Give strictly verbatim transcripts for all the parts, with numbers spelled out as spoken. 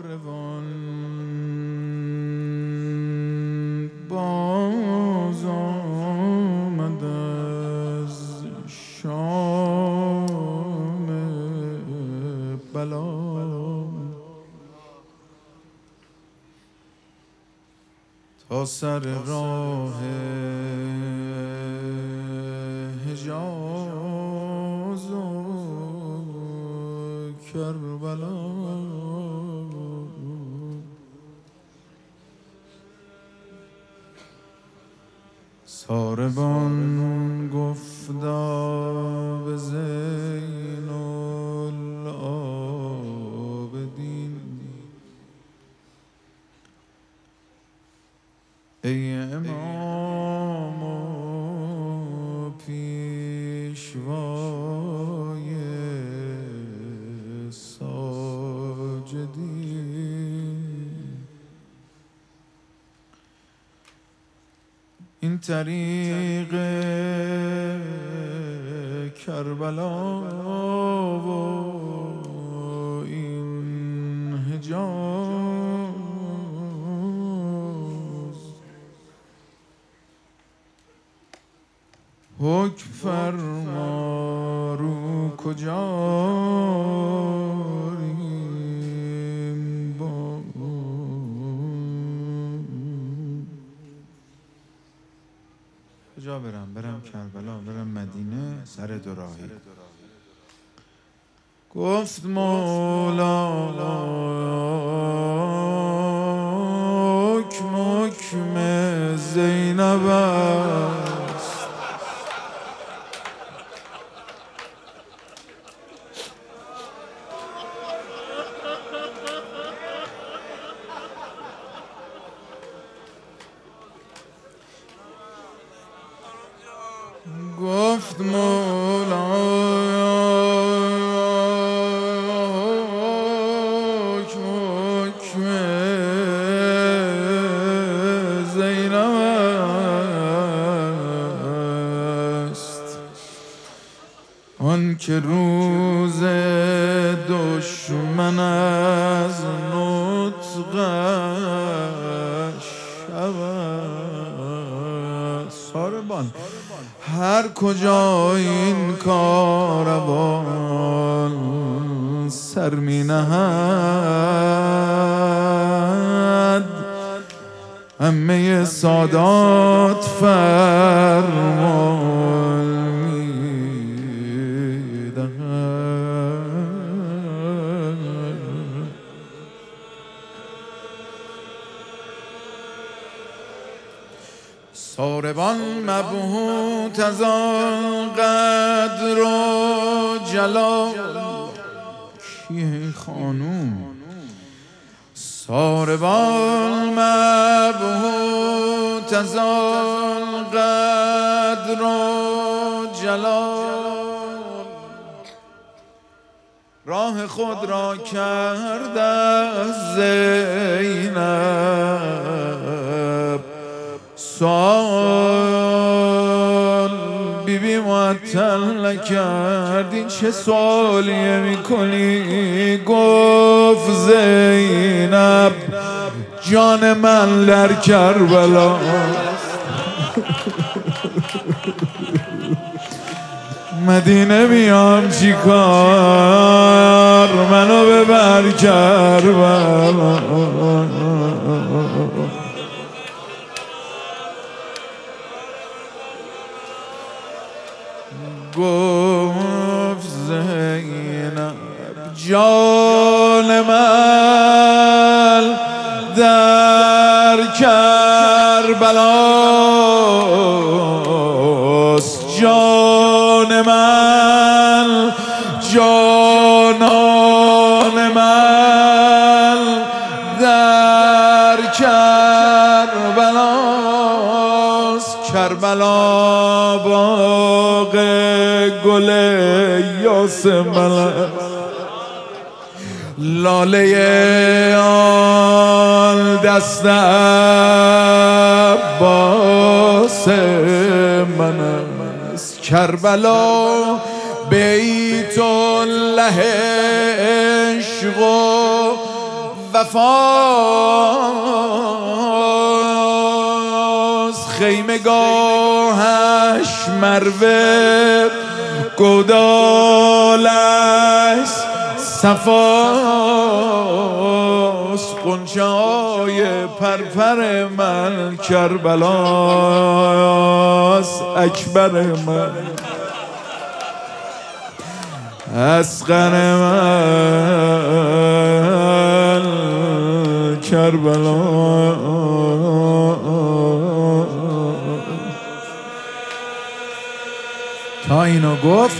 کاروان باز آمد از شام بلا، تا سر راه حجاز و کربلا. ساربان گفتا به زین العابدین ای امام و پیشوای ساجدین، این طریق کربلا و این حجاز، حکم فرما رو کجاییم با کجا برم؟ برم کربلا، برم مدینه، سر دو راهی. گفت مولا حکم حکم زینب است، گفت مولا حکم حکم زینب است، آن که روز دشمن از نطقش شود. ساربان هر کجا این کاروان سر می نهد، عمه سادات فرمان می دهد. ساربان مبهوت از آن قدر و جلال، کیه خانوم؟ ساربان مبهوت از آن قدر و جلال، راه خود را کرد از زینب سوال. بی بی معطل نکرد، این چه سوالیه میکنی؟ گفت زینب جان من در کربلا، مدینه بیام چی کار؟ منو ببر کربلا. گفت زینب جان من در کربلاست، جان من جانان من در کربلاست. کربلا باغ گل یاسمن، لاله آن دست عباس من است. کربلا بیت الله عشق و وفاست خیمگاهش مروه گودالش صفاست غنچه‌های پرپر من کربلاست اکبر من اصغر من کربلا تا اینو گفت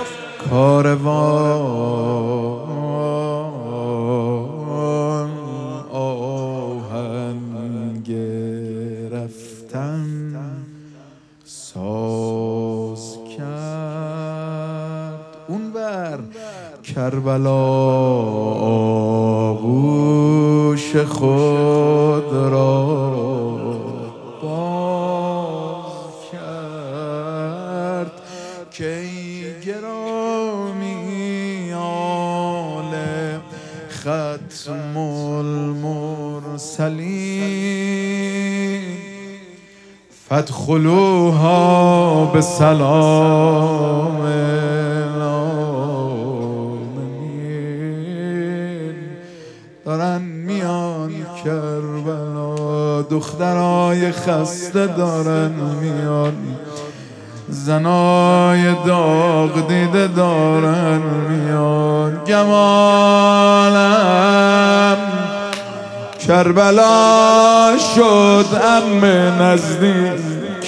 کاروان آهن گرفتن ساز کرد اون بر کربلا آغوش خود را باز کرد که ای گرامی آل ختم المرسلین فادخلوها به سلام آمنین. دارن میان کربلا دخترای خسته دارن میان زنای داغ دیده دارن میان جمالم کربلا شد ام نزدیک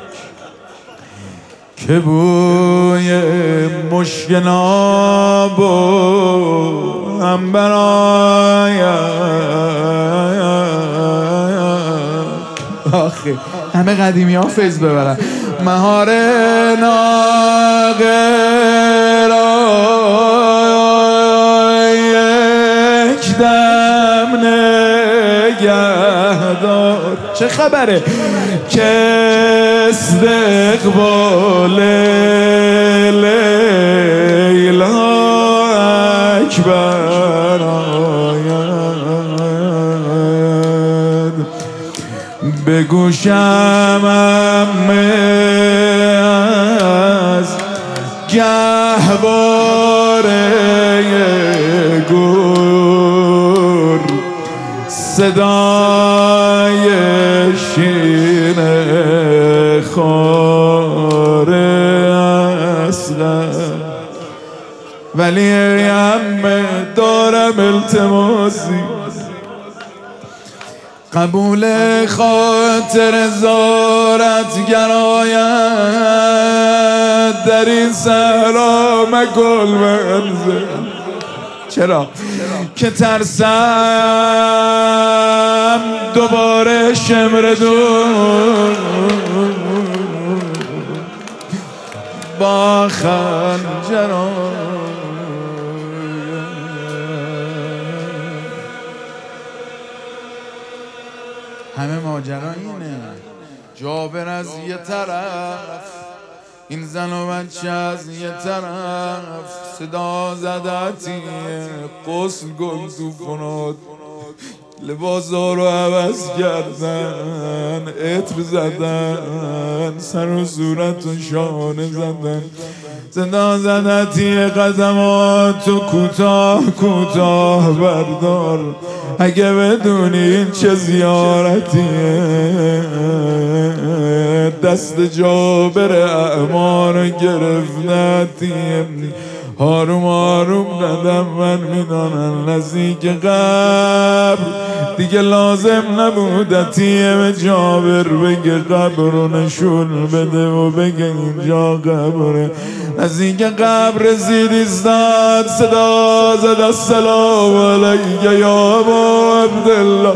که بوی مشک ناب و عنبر آخه همه قدیمی ها فیض ببرن مهار ناقه را یک دم نگهدار چه خبره که استقبال لیلا اکبر آید به گوشم از گهواره گور صدای شیر خار اصغر ولی امه دارم التماسی قبول خاطر زارت گراید در این صحرا مکل منزل چرا؟ که ترسم دوباره شمر دون با خنجران همه ماجرا اینه جابر از یه طرف این زن و بچه از یه طرف صدا زدتیه قسل گل توفنات لباسا رو عوض کردن عطر زدن سر و صورت و شانه زدن صدا زدتیه قدماتو کوتاه کوتاه بردار اگه بدونی این چه زیارتیه دست جابر اعمار گرفتتیه هاروم هاروم ندم من میدانن نزدیک قبر دیگه لازم نبودتیه به جابر بگه قبر رو نشون بده و بگه اینجا قبره نزدیک قبر رسید ایستاد صدا زد السلام علیک یا ابا عبدالله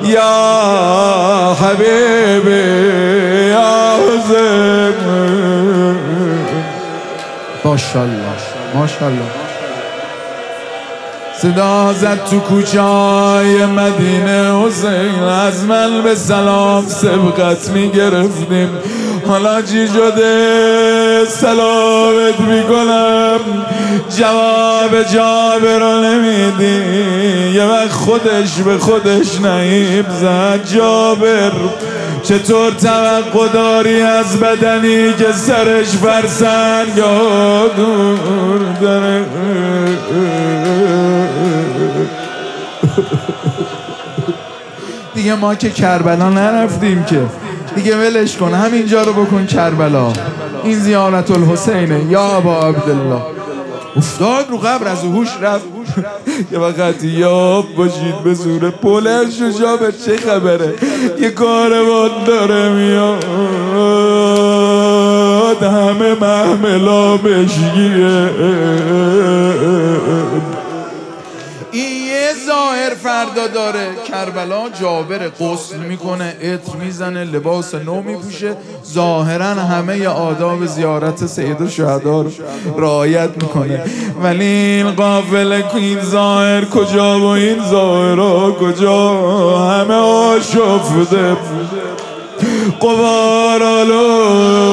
یا حبیبی یا حسین ماشاءالله ماشاءالله صدا زد تو کوچه‌های مدینه حسین از من به سلام سبقت میگرفتیم حالا چی شده سلامت میکنم، جواب جابر رو نمیدی. یه وقت خودش به خودش نهیب زد، جابر چطور توقع داری از بدنی که سرش فرسنگ یا دور داره؟ دیگه ما که کربلا نرفتیم که، دیگه ولش کن، همینجا رو بکن کربلا. این زیارت الحسینه یا ابا عبدالله. افتاد رو قبر، از هوش رفت. یه وقت یاب باشید به زور بلند شو جابر، چه خبره؟ یه کاروان داره میاد، همه محملا بشگیه. این یه ظاهر فردا داره. کربلا جابر غسل میکنه، عطر میزنه، لباس نو میپوشه، ظاهرا همه آداب زیارت سید الشهدا رو رعایت میکنه. ولی این قافله که این ظاهر کجا و این ظاهرها کجا؟ همه آشفته قبارالو.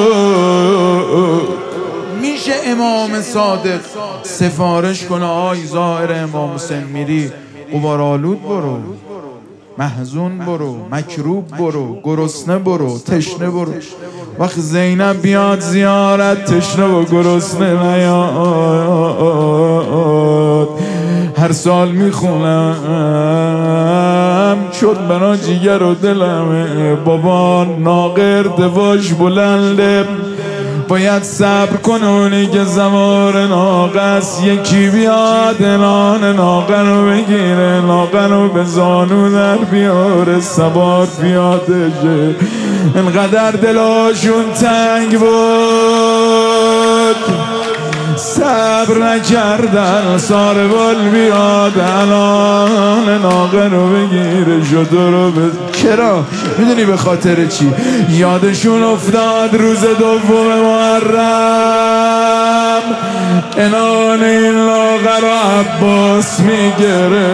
میشه امام صادق سفارش کنه آی ظاهر امام حسین میری غبارآلود برو، محزون برو، مکروب برو، گرسنه برو، تشنه برو. وقت زینب بیاد زیارت تشنه و گرسنه نیاد. هر سال میخونم شد بنا جیگر و دلمه، بابا ناقر دواش بلنده، باید صبر کنونی که زوار ناقص یکی بیاد نان ناقه رو بگیره، ناقه رو به زانو در بیاره، سوار بیادشه. انقدر دلاشون تنگ بود صبر نکردن، ساربال بیاد الان ناقه رو بگیره، شده رو به... چرا؟ میدونی به خاطر چی؟ یادشون افتاد روز دوم محرم انان این لاغر رو عباس میگره،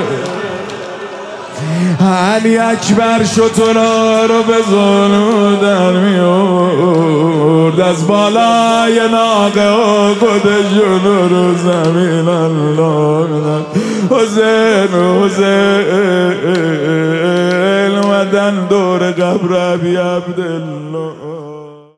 علی اکبر شترا رو به زانو در میورد، از بالای ناقه و خودشون رو زمین انداختن. حسین حسین اومدن دور قبر ابی عبدالله.